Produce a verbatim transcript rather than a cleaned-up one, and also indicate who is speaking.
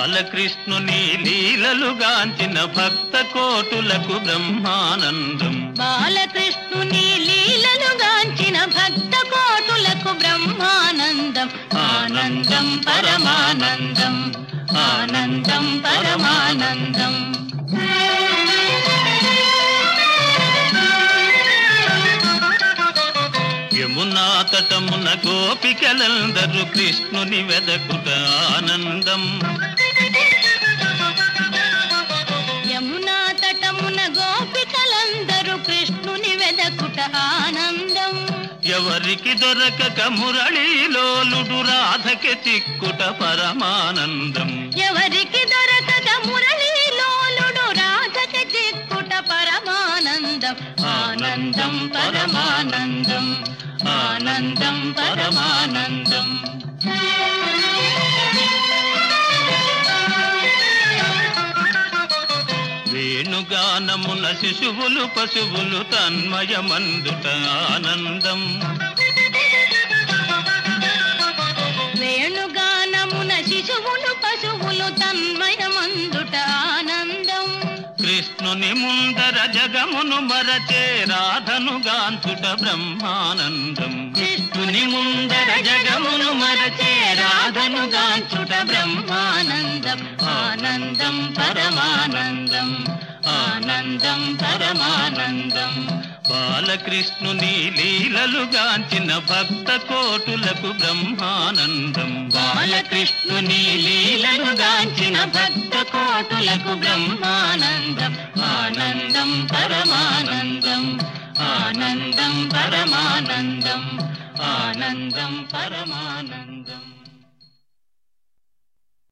Speaker 1: బాలకృష్ణుని లీలలుగాంచిన భక్త కోటులకు బ్రహ్మానందం.
Speaker 2: బాలకృష్ణుని లీలలుగాంచిన భక్త కోటులకు బ్రహ్మానందం. ఆనందం పరమానందం, ఆనందం పరమానందం.
Speaker 1: యమునా తటమున గోపికలందరూ కృష్ణుని వెదకుట ఆనందం.
Speaker 2: యమునా తటమున గోపికలందరూ కృష్ణుని వెదకుట ఆనందం.
Speaker 1: ఎవరికి దొరకక మురళీలోలుడు రాధకి చిక్కుట పరమానందం.
Speaker 2: ఎవరికి దొరకక మురళీలోలుడు రాధకి చిక్కుట పరమానందం. ఆనందం పరమానందం, ఆనందం పరమానందం. వేణుగానమున శిశువులు పశువులు తన్మయమందుట ఆనందం. వేణుగానమున శిశువులు పశువులు తన్మయమందుట ఆనందం.
Speaker 1: కృష్ణుని ముందర జగమును మరచే రాధను గాంచుట బ్రహ్మానందం.
Speaker 2: కృష్ణుని ముందర జగమును మరచే రాధను గాంచుట బ్రహ్మానందం. ఆనందం పరమానందం, ఆనందం పరమానందం.
Speaker 1: బాలకృష్ణుని లీలలుగాంచిన భక్త కోటులకు బ్రహ్మానందం.
Speaker 2: బాలకృష్ణుని లీలలుగాంచిన భక్త కోటులకు బ్రహ్మానందం. ఆనందం పరమానందం, ఆనందం పరమానందం, ఆనందం పరమానందం.